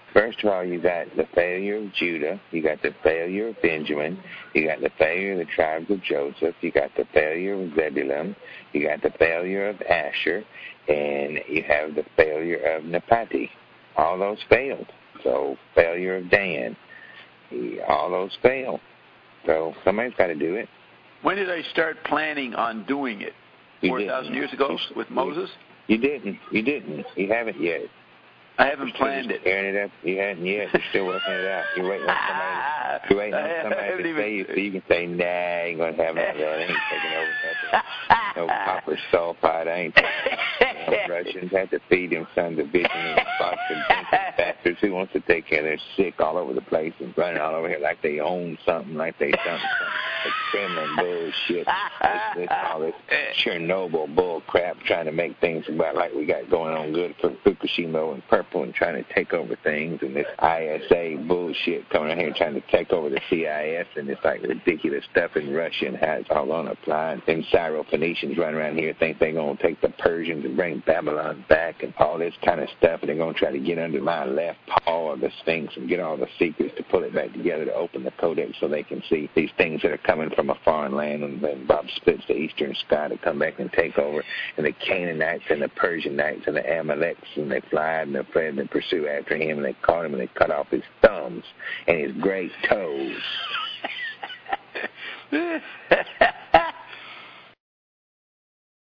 First of all, you got the failure of Judah, you got the failure of Benjamin, you got the failure of the tribes of Joseph, you got the failure of Zebulun, you got the failure of Asher, and you have the failure of Naphtali. All those failed. So failure of Dan, all those failed. So somebody's got to do it. When did I start planning on doing it? 4,000 years ago with Moses? You didn't. You haven't yet. I haven't planned it. Tearing it up. You hadn't yet. You're still working it out. You're waiting on somebody to say you so you can say, nah, I ain't going to have none of that. I ain't taking over nothing. No copper sulfide. I ain't taking over. Russians had to feed them sons of bitches and spots and bastards who wants to take care of their sick all over the place and running all over here like they own something, like they something. It's Kremlin bullshit. All this Chernobyl bull crap trying to make things about like we got going on good for Fukushima and purple and trying to take over things, and this ISA bullshit coming out here trying to take over the CIS, and it's like ridiculous stuff in Russia and how it's all going to apply. And then Syro-Phoenicians running around here think they're going to take the Persians and bring Babylon back and all this kind of stuff, and they're going to try to get under my left paw of the Sphinx and get all the secrets to pull it back together to open the codex so they can see these things that are coming from a foreign land, and then Bob splits the eastern sky to come back and take over, and the Canaanites and the Persianites and the Amaleks, and they fly and they fled and pursue after him, and they caught him and they cut off his thumbs and his great toes.